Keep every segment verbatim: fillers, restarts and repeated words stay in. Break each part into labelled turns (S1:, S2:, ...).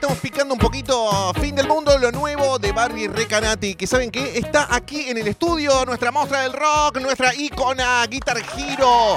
S1: estamos picando un poquito Fin del Mundo, lo nuevo de Barbie Recanati, que ¿saben qué? Está aquí en el estudio, nuestra monstrua del rock, nuestra ícona, Guitar Hero,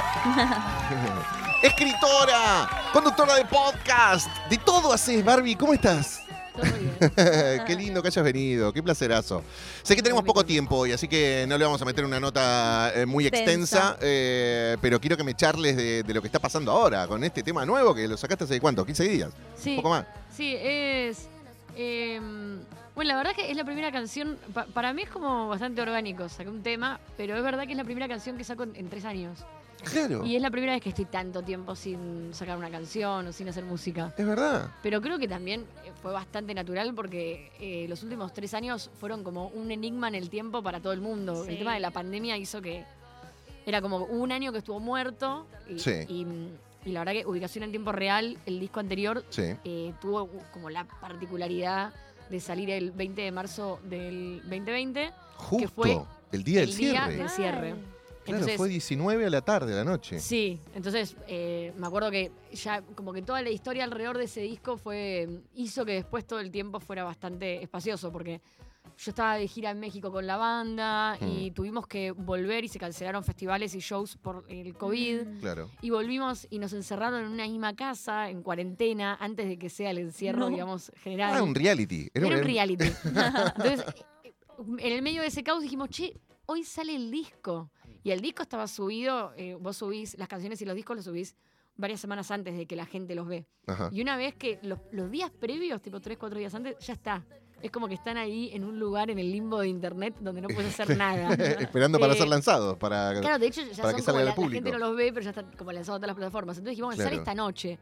S1: escritora, conductora de podcast, de todo haces, Barbie, ¿cómo estás?
S2: Todo bien.
S1: Qué lindo que hayas venido, qué placerazo. Sé que tenemos poco tiempo hoy, así que no le vamos a meter una nota eh, muy extensa, eh, pero quiero que me charles de, de lo que está pasando ahora con este tema nuevo que lo sacaste hace ¿cuánto? ¿quince días?
S2: Sí,
S1: Un poco más.
S2: sí, es... Eh, bueno, la verdad que es la primera canción, pa, para mí es como bastante orgánico, saqué un tema, pero es verdad que es la primera canción que saco en, en tres años.
S1: Claro.
S2: Y es la primera vez que estoy tanto tiempo sin sacar una canción o sin hacer música.
S1: Es verdad.
S2: Pero creo que también fue bastante natural porque eh, los últimos tres años fueron como un enigma en el tiempo para todo el mundo. Sí. El tema de la pandemia hizo que era como un año que estuvo muerto y,
S1: sí.
S2: y, y la verdad que Ubicación en Tiempo Real, el disco anterior,
S1: sí.
S2: eh, tuvo como la particularidad de salir el veinte de marzo del veinte veinte.
S1: Justo,
S2: que fue
S1: el día del
S2: el
S1: cierre.
S2: Día del cierre.
S1: Ay.
S2: Entonces,
S1: claro, fue diecinueve a la tarde, a la noche.
S2: Sí, entonces eh, me acuerdo que ya como que toda la historia alrededor de ese disco fue hizo que después todo el tiempo fuera bastante espacioso, porque yo estaba de gira en México con la banda mm. y tuvimos que volver y se cancelaron festivales y shows por el COVID.
S1: Claro.
S2: Y volvimos y nos encerraron en una misma casa, en cuarentena, antes de que sea el encierro, no. digamos, general.
S1: Ah, un reality.
S2: Era, Era un reality. Entonces, en el medio de ese caos dijimos, che, hoy sale el disco. Y el disco estaba subido, eh, vos subís las canciones y los discos los subís varias semanas antes de que la gente los ve.
S1: Ajá.
S2: Y una vez que los, los días previos, tipo tres, cuatro días antes, ya está. Es como que están ahí en un lugar en el limbo de internet donde no puedes hacer nada.
S1: Esperando para eh, ser lanzados, para
S2: Claro, de hecho ya
S1: para
S2: son
S1: que
S2: como
S1: salga
S2: la,
S1: al público.
S2: la gente no los ve, pero ya están como lanzados a todas las plataformas. Entonces dijimos, claro. sale esta noche.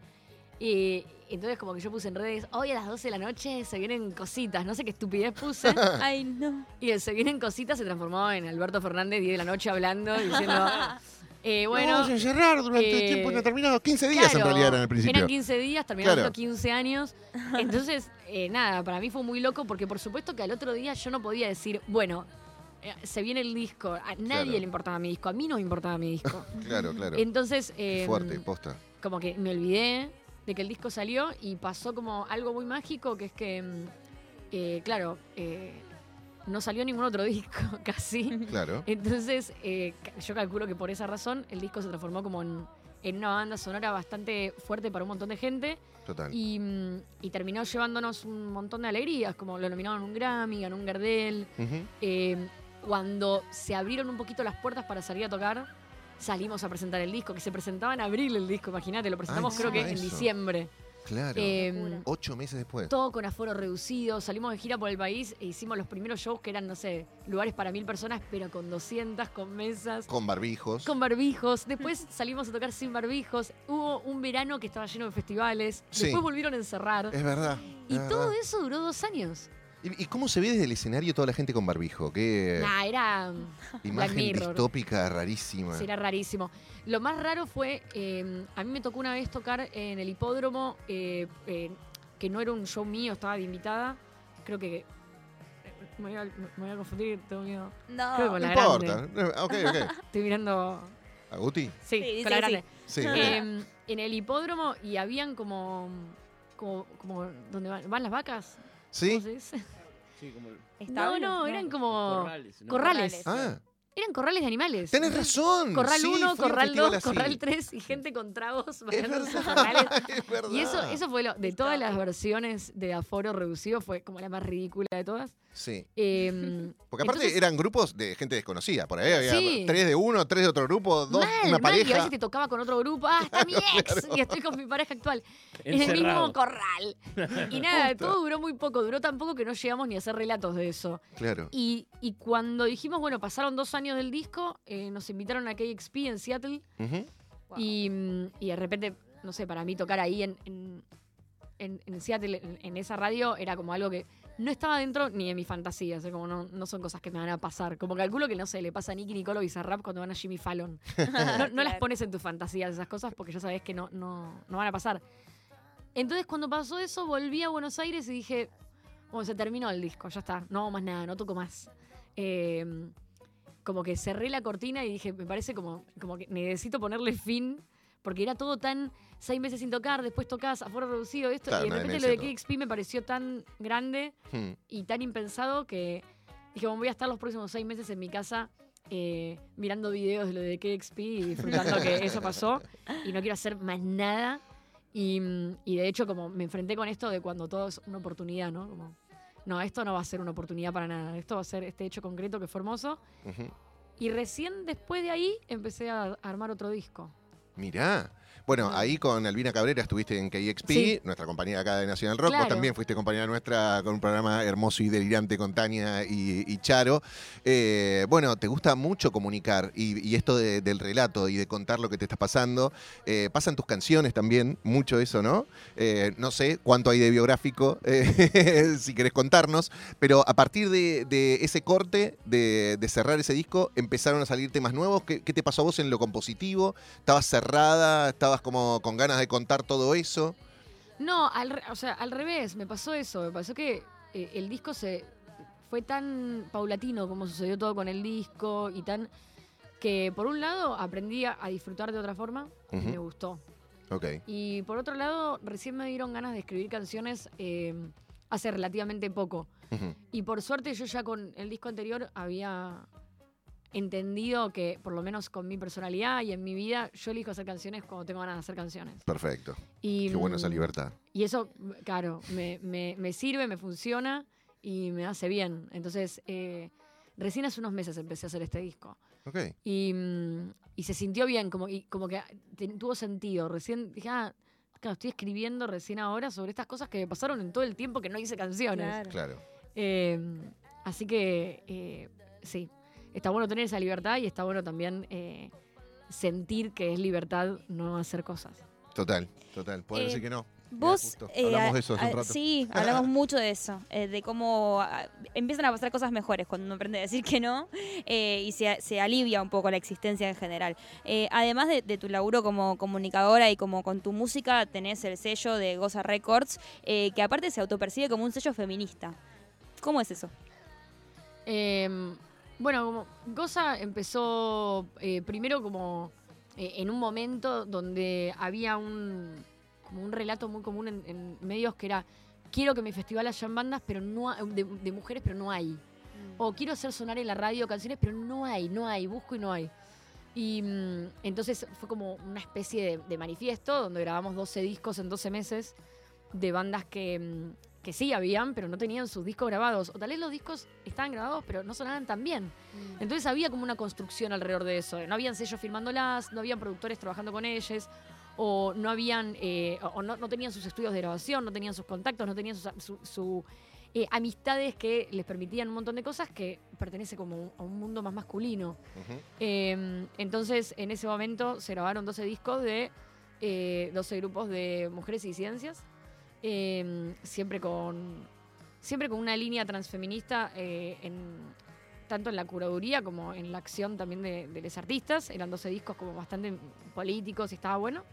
S2: Y entonces como que yo puse en redes, hoy a las doce de la noche se vienen cositas, no sé qué estupidez puse.
S3: Ay, no.
S2: Y el se vienen cositas se transformó en Alberto Fernández, diez de la noche hablando, diciendo... Eh, bueno,
S1: no, vamos a encerrar durante
S2: eh,
S1: tiempo indeterminado. quince días
S2: claro,
S1: en realidad eran al principio.
S2: Eran quince días, terminaron
S1: claro.
S2: los quince años. Entonces, eh, nada, para mí fue muy loco porque por supuesto que al otro día yo no podía decir, bueno, eh, se viene el disco. A nadie
S1: claro.
S2: le importaba mi disco, a mí no me importaba mi disco.
S1: Claro, claro.
S2: Entonces, eh,
S1: fuerte, posta.
S2: Como que me olvidé de que el disco salió y pasó como algo muy mágico, que es que, eh, claro, eh, no salió ningún otro disco, casi.
S1: Claro.
S2: Entonces, eh, yo calculo que por esa razón el disco se transformó como en, en una banda sonora bastante fuerte para un montón de gente.
S1: Total.
S2: Y, y terminó llevándonos un montón de alegrías, como lo nominaron a un Grammy, ganó un Gardel. Uh-huh. Eh, cuando se abrieron un poquito las puertas para salir a tocar, salimos a presentar el disco, que se presentaba en abril el disco, imagínate, lo presentamos Ay, creo que eso. en diciembre.
S1: Claro, eh, ocho meses después.
S2: Todo con aforo reducido, salimos de gira por el país e hicimos los primeros shows que eran, no sé, lugares para mil personas, pero con doscientas, con mesas.
S1: Con barbijos.
S2: Con barbijos. Después salimos a tocar sin barbijos. Hubo un verano que estaba lleno de festivales.
S1: Sí.
S2: Después volvieron a encerrar.
S1: Es verdad.
S2: Y
S1: es
S2: todo
S1: verdad.
S2: eso duró dos años.
S1: ¿Y cómo se ve desde el escenario toda la gente con barbijo? ¿Qué
S2: nah, era
S1: imagen distópica rarísima?
S2: Sí, era rarísimo. Lo más raro fue, eh, a mí me tocó una vez tocar en el hipódromo, eh, eh, que no era un show mío, estaba de invitada. Creo que... Me voy a, me voy a confundir, tengo miedo.
S3: No,
S2: Creo que con
S1: no
S2: la
S1: importa.
S2: Grande.
S1: Ok, ok.
S2: Estoy mirando...
S1: ¿A Guti?
S2: Sí,
S3: sí
S2: con la grande.
S1: Sí. sí
S2: eh, en el hipódromo y habían como... como, como donde van, van las vacas.
S1: ¿Sí?
S2: ¿Cómo se dice?
S4: Sí, como...
S2: No, no, eran como...
S4: Corrales. ¿no?
S2: Corrales.
S1: Ah.
S2: Eran corrales de animales.
S1: Tenés razón.
S2: Corral
S1: sí,
S2: uno, corral dos, corral
S1: así.
S2: tres y gente con tragos.
S1: Es verdad,
S2: corrales.
S1: es verdad.
S2: Y eso, eso fue lo, de todas las versiones de aforo reducido, fue como la más ridícula de todas.
S1: Sí.
S2: Eh,
S1: Porque aparte
S2: entonces,
S1: eran grupos de gente desconocida. Por ahí había
S2: sí.
S1: tres de uno, tres de otro grupo, dos,
S2: mal,
S1: una
S2: mal,
S1: pareja.
S2: Y a veces te tocaba con otro grupo. ¡Ah, está mi ex! Claro. Y estoy con mi pareja actual. En el mismo corral. Y nada,
S1: Puta.
S2: todo duró muy poco. Duró tan poco que no llegamos ni a hacer relatos de eso.
S1: Claro.
S2: Y, y cuando dijimos, bueno, pasaron dos años del disco, eh, nos invitaron a K X P en Seattle.
S1: Uh-huh.
S2: Wow. Y, y de repente, no sé, para mí tocar ahí en, en, en, en Seattle, en, en esa radio, era como algo que no estaba dentro ni de mi fantasía. O sea, como no, no son cosas que me van a pasar. Como calculo que, no sé, le pasa a Nicky Nicole o Bizarrap cuando van a Jimmy Fallon. No, no claro. las pones en tus fantasías esas cosas porque ya sabes que no, no, no van a pasar. Entonces, cuando pasó eso, volví a Buenos Aires y dije, bueno, se terminó el disco, ya está, no hago más nada, no toco más. Eh, como que cerré la cortina y dije, me parece como, como que necesito ponerle fin porque era todo tan seis meses sin tocar, después tocás aforo reducido, esto,
S1: Claro,
S2: y de
S1: una
S2: repente lo
S1: demencia
S2: de
S1: todo.
S2: K X P me pareció tan grande
S1: Hmm.
S2: y tan impensado que dije, bueno, voy a estar los próximos seis meses en mi casa eh, mirando videos de lo de K X P y disfrutando que eso pasó y no quiero hacer más nada. Y, mm, y de hecho, como me enfrenté con esto de cuando todo es una oportunidad, ¿no? Como, no, esto no va a ser una oportunidad para nada. Esto va a ser este hecho concreto que fue hermoso.
S1: Ujú.
S2: Y recién después de ahí empecé a armar otro disco.
S1: Mirá. Bueno,
S2: Ah.
S1: ahí con Albina Cabrera estuviste en K X P,
S2: Sí.
S1: nuestra compañía acá de Nacional Rock. Vos
S2: Claro.
S1: también fuiste compañera nuestra con un programa hermoso y delirante con Tania y, y Charo. Eh, bueno, te gusta mucho comunicar y, y esto de- del relato y de contar lo que te está pasando. Eh, pasan tus canciones también, mucho eso, ¿no? Eh, no sé cuánto hay de biográfico, eh, si querés contarnos, pero a partir de, de ese corte, de, de cerrar ese disco, empezaron a salir temas nuevos. ¿Qué, qué te pasó a vos en lo compositivo? ¿Estabas cerrada? ¿Estabas como con ganas de contar todo eso?
S2: No, al, re- o sea, al revés, me pasó eso. Me pasó que eh, el disco se fue tan paulatino como sucedió todo con el disco y tan que por un lado aprendí a, a disfrutar de otra forma y
S1: Ujú.
S2: me gustó.
S1: Ok.
S2: Y por otro lado, recién me dieron ganas de escribir canciones eh, hace relativamente poco.
S1: Ujú.
S2: Y por suerte yo ya con el disco anterior había entendido que, por lo menos con mi personalidad y en mi vida, yo elijo hacer canciones cuando tengo ganas de hacer canciones.
S1: Perfecto.
S2: Y,
S1: Qué bueno esa
S2: mm,
S1: libertad.
S2: Y eso, claro, me, me- me sirve, me funciona y me hace bien. Entonces, eh, recién hace unos meses empecé a hacer este disco.
S1: Ok.
S2: Y, mm, y se sintió bien, como, y como que te- tuvo sentido. Recién dije, ah, claro, estoy escribiendo recién ahora sobre estas cosas que me pasaron en todo el tiempo que no hice canciones.
S3: Claro.
S1: Claro.
S2: Eh, así que, eh, sí, está bueno tener esa libertad y está bueno también eh, sentir que es libertad no hacer cosas.
S1: Total, total. Poder
S3: Eh,
S1: decir que no.
S3: Vos,
S1: Mira, justo,
S3: eh,
S1: hablamos
S3: a-
S1: de eso hace un
S3: a-
S1: rato.
S3: sí, hablamos mucho de eso, eh, de cómo ah, empiezan a pasar cosas mejores cuando uno aprende a decir que no eh, y se, se alivia un poco la existencia en general. Eh, además de, de tu laburo como comunicadora y como con tu música, tenés el sello de Goza Records, eh, que aparte se autopercibe como un sello feminista. ¿Cómo es eso?
S2: Eh, bueno, como Goza empezó eh, primero como eh, en un momento donde había un, como un relato muy común en, en medios que era quiero que mi festival haya bandas pero no ha- de, de mujeres pero no hay. O quiero hacer sonar en la radio canciones pero no hay, no hay, busco y no hay. Y mm, entonces fue como una especie de, de manifiesto donde grabamos doce discos en doce meses de bandas que, mm, que sí habían, pero no tenían sus discos grabados. O tal vez los discos estaban grabados, pero no sonaban tan bien. Entonces había como una construcción alrededor de eso. No habían sellos firmándolas, no habían productores trabajando con ellas, o no habían, eh, o no, no tenían sus estudios de grabación, no tenían sus contactos, no tenían sus, su, su, eh, amistades que les permitían un montón de cosas que pertenece como a un mundo más masculino.
S1: Ujú.
S2: Eh, entonces, en ese momento se grabaron doce discos de eh, doce grupos de mujeres y disidencias, eh, siempre con siempre con una línea transfeminista, eh, en, tanto en la curaduría como en la acción también de, de los artistas. Eran doce discos como bastante políticos y estaba bueno.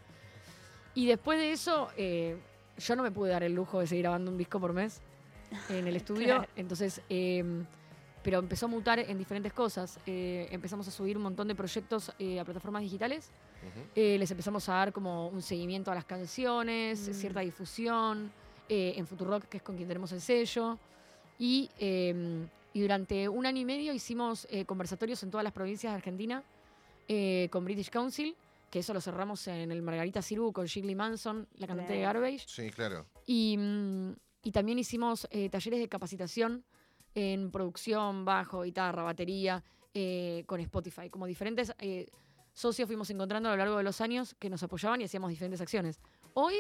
S2: Y después de eso, eh, yo no me pude dar el lujo de seguir grabando un disco por mes en el estudio.
S3: Claro.
S2: Entonces, eh, pero empezó a mutar en diferentes cosas. Eh, empezamos a subir un montón de proyectos eh, a plataformas digitales.
S1: Ujú.
S2: Eh, les empezamos a dar como un seguimiento a las canciones,
S3: Mm.
S2: cierta difusión, eh, en Futurock, que es con quien tenemos el sello. Y, eh, y durante un año y medio hicimos eh, conversatorios en todas las provincias de Argentina eh, con British Council, que eso lo cerramos en el Margarita Sirgu con Shirley Manson, la cantante de
S3: Claro.
S2: Garbage.
S1: Sí, claro.
S2: Y, mm, y también hicimos eh, talleres de capacitación en producción, bajo, guitarra, batería, eh, con Spotify. Como diferentes eh, socios fuimos encontrando a lo largo de los años que nos apoyaban y hacíamos diferentes acciones. Hoy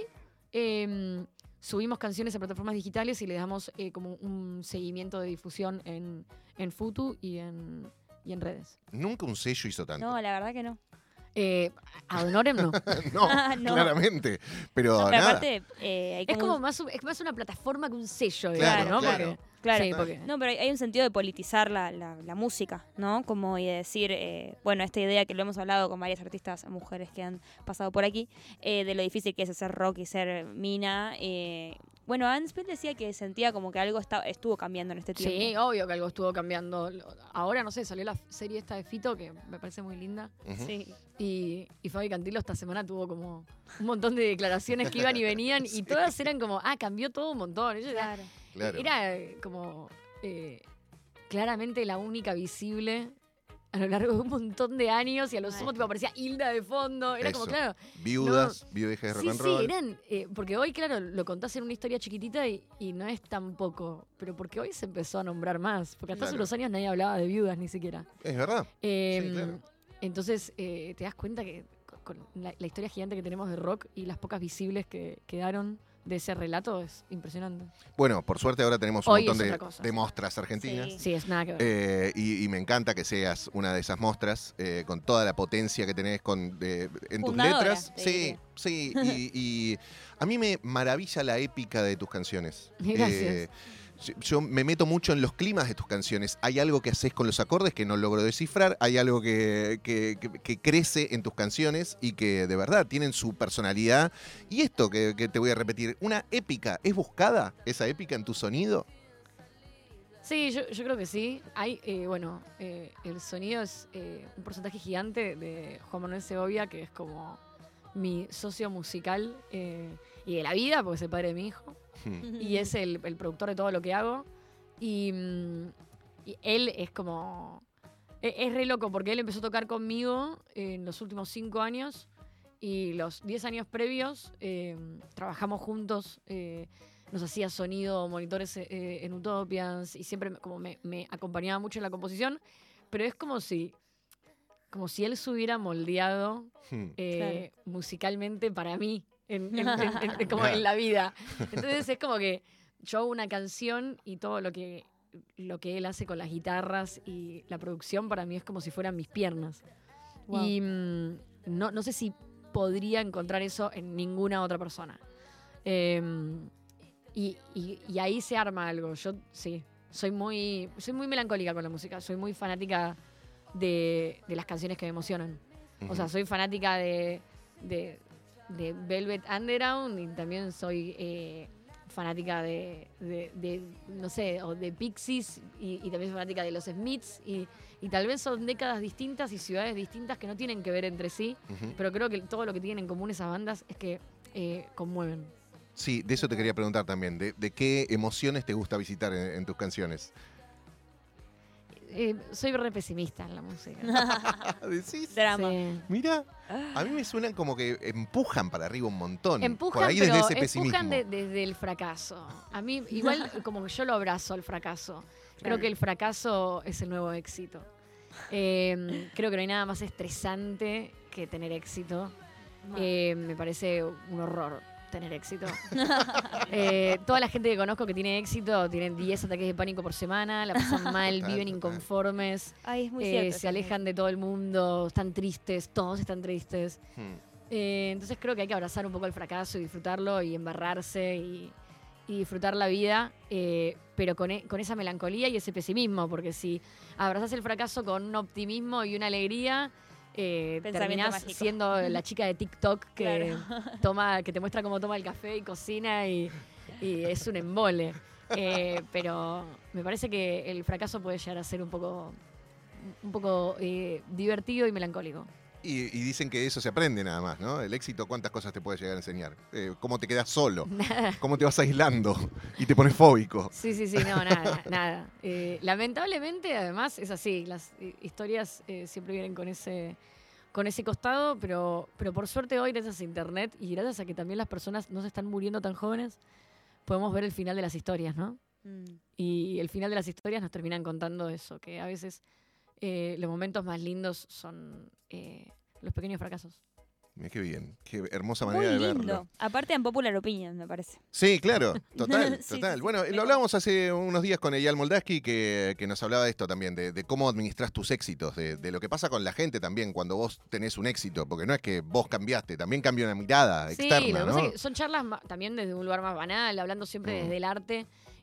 S2: eh, subimos canciones a plataformas digitales y le damos eh, como un seguimiento de difusión en, en Futu y en, y en redes.
S1: Nunca un sello hizo tanto.
S3: No, la verdad que no.
S2: Eh, ad honorem no.
S1: No,
S3: Ah, no.
S1: claramente. Pero,
S3: No, pero
S1: nada.
S3: aparte, eh, hay
S2: Es
S3: como
S2: como
S3: un-
S2: más, un- es más una plataforma que un sello,
S1: Claro,
S2: digamos, ¿no?
S1: claro.
S2: Porque
S3: Claro.
S2: Sí, porque...
S3: No, pero hay, hay un sentido de politizar la, la, la música, ¿no? Como y de decir, eh, bueno, esta idea que lo hemos hablado con varias artistas mujeres que han pasado por aquí, eh, de lo difícil que es hacer rock y ser mina. Eh, bueno, Anspel decía que sentía como que algo está, estuvo cambiando en este tiempo.
S2: Sí, obvio que algo estuvo cambiando. Ahora, no sé, salió la serie esta de Fito, que me parece muy linda.
S1: Ujú.
S3: Sí.
S2: Y, y Fabi Cantilo esta semana tuvo como un montón de declaraciones que iban y venían y todas eran como, ah, cambió todo un montón. Ella era-
S3: Claro.
S1: Claro.
S2: Era eh, como eh, claramente la única visible a lo largo de un montón de años y a lo sumo
S3: Mal.
S2: tipo aparecía Hilda de fondo. Era como,
S1: Eso.
S2: claro.
S1: Viudas, viudas de rock
S2: Sí,
S1: and
S2: sí,
S1: roll.
S2: eran. eh, porque hoy, claro, lo contás en una historia chiquitita y, y no es tan poco. Pero porque hoy se empezó a nombrar más. Porque hasta hace
S1: Claro.
S2: unos años nadie hablaba de viudas ni siquiera.
S1: Es verdad.
S2: Eh,
S1: Sí, claro.
S2: Entonces eh, te das cuenta que con, con la, la historia gigante que tenemos de rock y las pocas visibles que quedaron de ese relato es impresionante.
S1: Bueno, por suerte ahora tenemos un
S2: Hoy
S1: montón
S2: es
S1: de,
S2: otra cosa.
S1: de mostras argentinas.
S3: Sí.
S2: Sí, es nada que ver.
S1: Eh, y, y me encanta que seas una de esas mostras, eh, con toda la potencia que tenés con, de- en tus
S3: Fundadora,
S1: letras.
S3: te
S1: Sí,
S3: diría.
S1: sí. Y, y a mí me maravilla la épica de tus canciones.
S2: Gracias.
S1: Eh, yo- yo me meto mucho en los climas de tus canciones. Hay algo que haces con los acordes que no logro descifrar. Hay algo que, que- que- que crece en tus canciones y que de verdad tienen su personalidad. Y esto que, que te voy a repetir, una épica. ¿Es buscada esa épica en tu sonido?
S2: Sí, yo, yo creo que sí. Hay, eh, bueno, eh, el sonido es eh, un porcentaje gigante de Juan Manuel Segovia, que es como mi socio musical eh, y de la vida, porque es el padre de mi hijo.
S1: Hmm.
S2: Y es el, el productor de todo lo que hago. Y, mm, y él es como... e- Es re loco, porque él empezó a tocar conmigo en los últimos cinco años. Y los diez años previos eh, trabajamos juntos. eh, nos hacía sonido, monitores eh, en Utopians. Y siempre me- como me, me acompañaba mucho en la composición. Pero es como si... Como si él se hubiera moldeado
S1: Hmm.
S2: eh, musicalmente para mí, en, en- en- en- como en la vida. Entonces es como que yo hago una canción y todo lo que, lo que él hace con las guitarras y la producción para mí es como si fueran mis piernas.
S3: Wow.
S2: Y mm, no, no sé si podría encontrar eso en ninguna otra persona. Eh, y, y- y ahí se arma algo. Yo sí, soy muy, soy muy melancólica con la música, soy muy fanática de, de las canciones que me emocionan. O sea,
S1: Ujú.
S2: soy fanática de, de, de Velvet Underground y también soy eh, fanática de, de- de, no sé, o de Pixies y, y también soy fanática de los Smiths y, y tal vez son décadas distintas y ciudades distintas que no tienen que ver entre sí,
S1: Ujú.
S2: pero creo que todo lo que tienen en común esas bandas es que eh, conmueven.
S1: Sí, de eso te quería preguntar también. ¿De, de qué emociones te gusta visitar en, en tus canciones?
S2: Eh, soy re pesimista en la música.
S1: ¿Decís?
S3: Drama.
S2: Sí.
S1: Mira, a mí me suenan como que empujan para arriba un montón.
S2: Empujan,
S1: Por ahí
S2: pero
S1: desde ese pesimismo.
S2: empujan de- desde el fracaso. A mí, igual como que yo lo abrazo al fracaso. Creo
S3: Claro.
S2: que el fracaso es el nuevo éxito. Eh, creo que no hay nada más estresante que tener éxito. Eh, me parece un horror tener éxito. Eh, toda la gente que conozco que tiene éxito tienen diez ataques de pánico por semana, la pasan mal,
S1: Total,
S2: viven
S1: total.
S2: inconformes,
S3: Ay, es muy
S2: eh,
S3: cierto.
S2: se
S3: eso.
S2: alejan de todo el mundo, están tristes, todos están tristes.
S1: Hmm.
S2: Eh, entonces creo que hay que abrazar un poco el fracaso y disfrutarlo y embarrarse y, y disfrutar la vida, eh, pero con, e- con esa melancolía y ese pesimismo, porque si abrazás el fracaso con un optimismo y una alegría, eh,
S3: Pensamiento
S2: terminás
S3: mágico.
S2: siendo la chica de TikTok que,
S3: Claro.
S2: toma, que te muestra cómo toma el café y cocina y, y es un embole. Eh, pero me parece que el fracaso puede llegar a ser un poco, un poco eh, divertido y melancólico.
S1: Y, y dicen que de eso se aprende nada más, ¿no? El éxito, ¿cuántas cosas te puede llegar a enseñar? Eh, ¿Cómo te quedas solo? ¿Cómo te vas aislando? Y te pones fóbico.
S2: Sí, sí, sí, no, nada, nada. Eh, lamentablemente, además, es así. Las eh, historias eh, siempre vienen con ese, con ese costado, pero, pero por suerte hoy, gracias a internet y gracias a que también las personas no se están muriendo tan jóvenes, podemos ver el final de las historias, ¿no?
S3: Mm.
S2: Y el final de las historias nos terminan contando eso, que a veces eh, los momentos más lindos son eh, los pequeños fracasos.
S1: Mira qué bien, qué hermosa
S3: Muy
S1: manera de
S3: lindo.
S1: verlo.
S3: Aparte en Popular Opinion, me parece.
S1: Sí, claro, total,
S3: Sí,
S1: total.
S3: sí, sí.
S1: Bueno,
S3: Me
S1: lo hablábamos hace unos días con Eyal Moldaski que, que nos hablaba de esto también, de, de cómo administras tus éxitos, de, de lo que pasa con la gente también cuando vos tenés un éxito, porque no es que vos cambiaste, también cambia una mirada
S2: Sí,
S1: externa,
S2: lo que
S1: ¿no?
S2: pasa es que son charlas ma- también desde un lugar más banal, hablando siempre
S1: Mm.
S2: desde el arte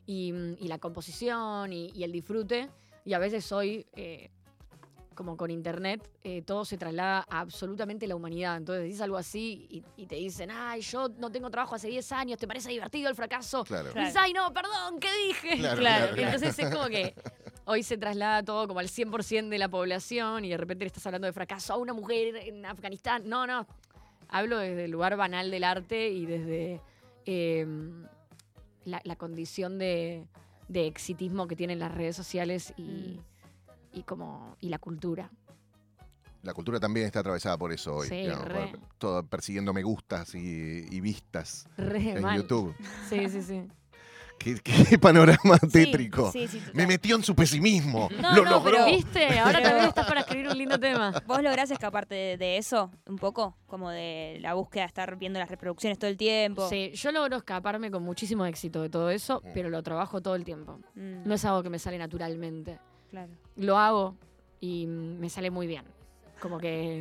S2: y, y la composición y, y el disfrute. Y a veces soy, eh, como con internet, eh, todo se traslada a absolutamente la humanidad. Entonces decís algo así y, y te dicen, ay, yo no tengo trabajo hace diez años, ¿te parece divertido el fracaso?
S1: Claro.
S2: Y dices, ay, no, perdón, ¿qué dije?
S1: Claro,
S3: Claro.
S1: claro,
S2: Entonces es como que hoy se traslada todo como al cien por ciento de la población y de repente le estás hablando de fracaso a una mujer en Afganistán. No, no. Hablo desde el lugar banal del arte y desde eh, la, la condición de, de exitismo que tienen las redes sociales y,
S3: Mm.
S2: y, como, y la cultura.
S1: La cultura también está atravesada por eso hoy.
S2: Sí,
S1: digamos,
S2: re.
S1: por- todo persiguiendo me gustas y, y vistas
S2: Re
S1: en
S2: mal.
S1: YouTube.
S2: Sí, sí, sí.
S1: Qué, qué panorama
S3: Sí,
S1: tétrico.
S3: Sí, sí, total.
S1: Me metió en su pesimismo.
S3: No,
S1: Lo
S3: no,
S1: logró.
S3: pero-
S2: ¿Viste? Ahora
S3: Pero-
S2: también estás para escribir un lindo tema.
S3: ¿Vos lográs escaparte de, de eso un poco? Como de la búsqueda de estar viendo las reproducciones todo el tiempo.
S2: Sí, yo logro escaparme con muchísimo éxito de todo eso,
S1: Mm.
S2: pero lo trabajo todo el tiempo.
S3: Mm,
S2: No es algo que me sale naturalmente.
S3: claro.
S2: Lo hago y me sale muy bien. Como que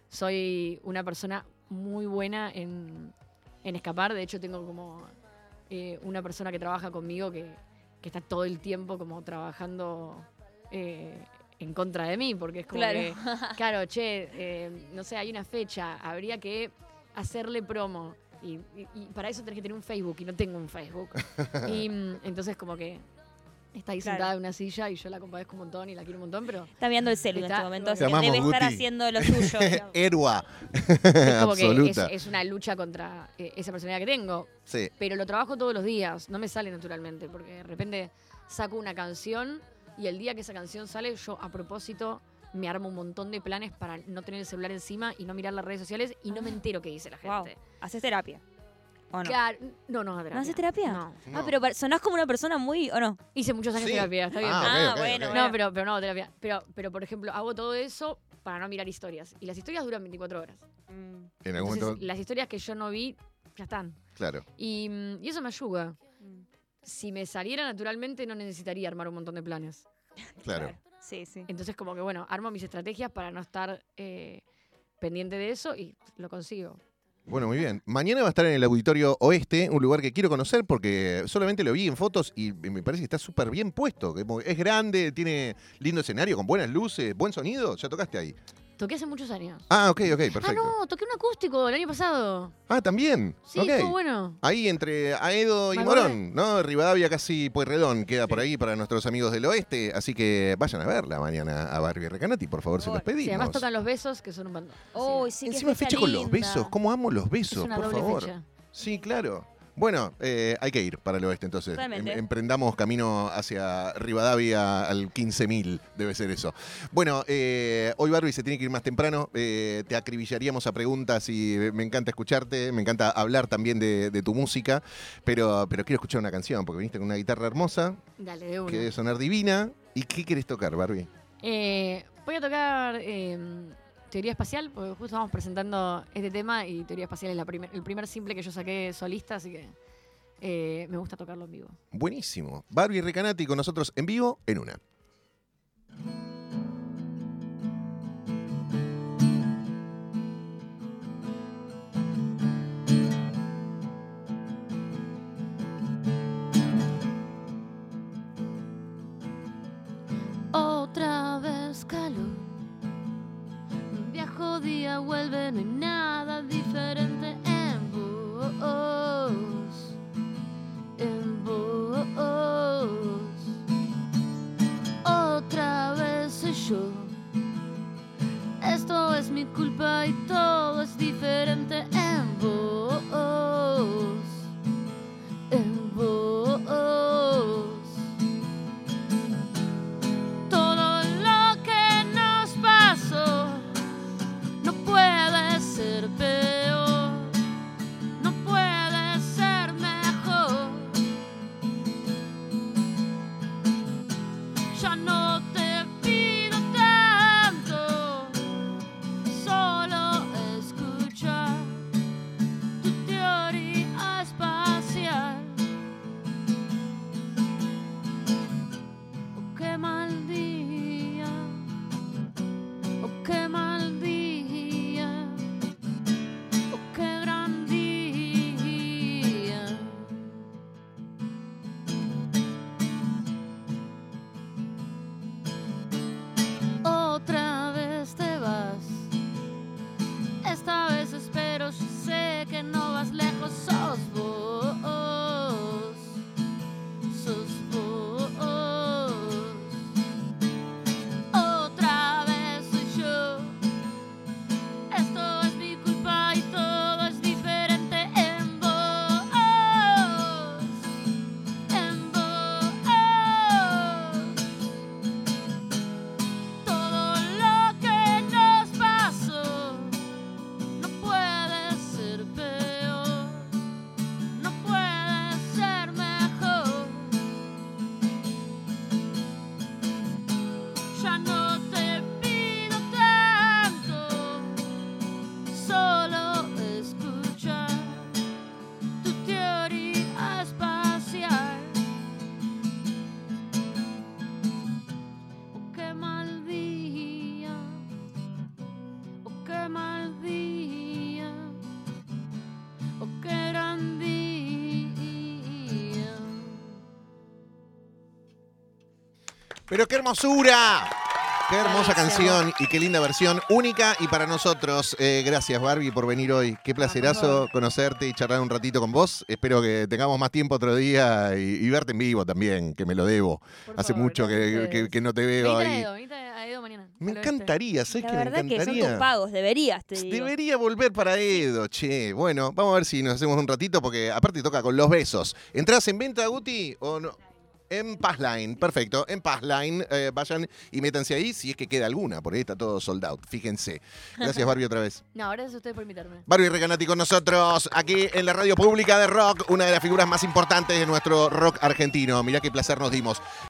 S2: soy una persona muy buena en, en escapar. De hecho, tengo como eh, una persona que trabaja conmigo que, que está todo el tiempo como trabajando eh, en contra de mí, porque es como
S3: Claro.
S2: que, claro, che, eh, no sé, hay una fecha, habría que hacerle promo. Y, y- y para eso tenés que tener un Facebook y no tengo un Facebook. Y mm, entonces como que está ahí
S3: Claro.
S2: sentada en una silla y yo la compadezco un montón y la quiero un montón, pero
S3: Está mirando el celu en
S2: Está-
S3: este momento.
S2: Te
S3: así que
S1: amamos,
S3: debe estar
S1: Guti.
S3: haciendo lo suyo. digamos.
S1: Erua.
S2: es como que es,
S1: Absoluta.
S2: es una lucha contra eh, esa personalidad que tengo.
S1: Sí.
S2: Pero lo trabajo todos los días, no me sale naturalmente, porque de repente saco una canción y el día que esa canción sale, yo a propósito me armo un montón de planes para no tener el celular encima y no mirar las redes sociales y no me entero qué dice la
S3: Wow.
S2: gente.
S3: ¿Haces terapia? ¿O no?
S2: Claro, no, no, terapia.
S3: ¿No haces terapia?
S2: No.
S3: Ah, pero pa- sonás como una persona muy... ¿O no?
S2: Hice muchos años
S1: Sí.
S2: terapia, está bien.
S1: Ah,
S2: pero-
S1: ok, ok,
S3: bueno,
S1: ok.
S3: bueno.
S2: No, pero, pero no, terapia. Pero, pero, por ejemplo, hago todo eso para no mirar historias. Y las historias duran veinticuatro horas.
S3: Mm,
S1: En algún
S2: Entonces,
S1: momento,
S2: las historias que yo no vi, ya están.
S1: claro.
S2: Y, mm, y eso me ayuda.
S3: mm.
S2: Si me saliera naturalmente, no necesitaría armar un montón de planes.
S1: Claro.
S3: Sí, sí.
S2: Entonces, como que bueno, armo mis estrategias para no estar eh, pendiente de eso y lo consigo.
S1: Bueno, muy bien. Mañana va a estar en el Auditorio Oeste, un lugar que quiero conocer porque solamente lo vi en fotos y me parece que está súper bien puesto. que Es grande, tiene lindo escenario, con buenas luces, buen sonido. ¿Ya tocaste ahí?
S2: Toqué hace muchos años.
S1: Ah, ok, ok,
S2: Ah,
S1: perfecto.
S2: no, toqué un acústico el año pasado.
S1: Ah, también.
S2: Sí,
S1: Ok.
S2: estuvo bueno.
S1: Ahí entre Aedo y
S2: Me
S1: Morón, ¿no? Rivadavia casi Pueyrredón queda por ahí para nuestros amigos del oeste, así que vayan a verla mañana a Barbie Recanati, por favor, se los
S3: Por favor.
S1: pedimos.
S2: Sí, además tocan los besos, que son un bandón.
S3: Oh, sí, qué
S1: Encima fecha con los
S3: linda.
S1: besos, ¿cómo amo los
S2: es
S1: besos,
S2: una
S1: por
S2: doble
S1: favor?
S2: fecha.
S1: Sí, claro. Bueno, eh, hay que ir para el oeste entonces.
S3: Totalmente.
S1: Em- emprendamos camino hacia Rivadavia al quince mil, debe ser eso. Bueno, eh, hoy Barbie se tiene que ir más temprano. eh, te acribillaríamos a preguntas y me encanta escucharte, me encanta hablar también de, de tu música, pero, pero quiero escuchar una canción porque viniste con una guitarra hermosa,
S2: Dale, de una.
S1: que debe sonar divina. ¿Y qué querés tocar, Barbie?
S2: Eh, voy a tocar eh, Teoría Espacial, porque justo estamos presentando este tema y Teoría Espacial es la primer- el primer simple que yo saqué solista, así que eh, me gusta tocarlo en vivo.
S1: Buenísimo. Barbie Recanati con nosotros en vivo en una.
S2: Otra vez calor, un viejo día vuelve, no hay nada diferente en vos, en vos. Otra vez soy yo, esto es mi culpa y todo es diferente en vos, en vos. Todo lo que nos pasó no puede ser peor.
S1: Pero qué hermosura. Qué hermosa
S3: Bravísimo.
S1: canción y qué linda versión, única y para nosotros. Eh, gracias, Barbie, por venir hoy. Qué placerazo conocerte y charlar un ratito con vos. Espero que tengamos más tiempo otro día y, y verte en vivo también, que me lo debo.
S2: Por
S1: Hace
S2: favor,
S1: mucho que,
S2: gracias a
S1: que-
S2: ustedes.
S1: que no te veo
S2: Venite a
S1: ahí.
S2: Edo, venite a Edo mañana.
S1: Me
S2: al oeste.
S1: encantaría, ¿sabes
S3: La
S1: qué me
S3: verdad que son tus
S1: encantaría?
S3: pagos, deberías, te digo.
S1: Debería volver para Edo, che. Bueno, vamos a ver si nos hacemos un ratito porque aparte toca con los besos. ¿Entrás en venta, Guti, o no? En Passline, perfecto. En Passline, eh, vayan y métanse ahí si es que queda alguna, porque ahí está todo sold out, fíjense. Gracias, Barbie, otra vez.
S2: No, gracias a ustedes por invitarme.
S1: Barbie Recanati con nosotros, aquí en la radio pública de rock, una de las figuras más importantes de nuestro rock argentino. Mirá qué placer nos dimos.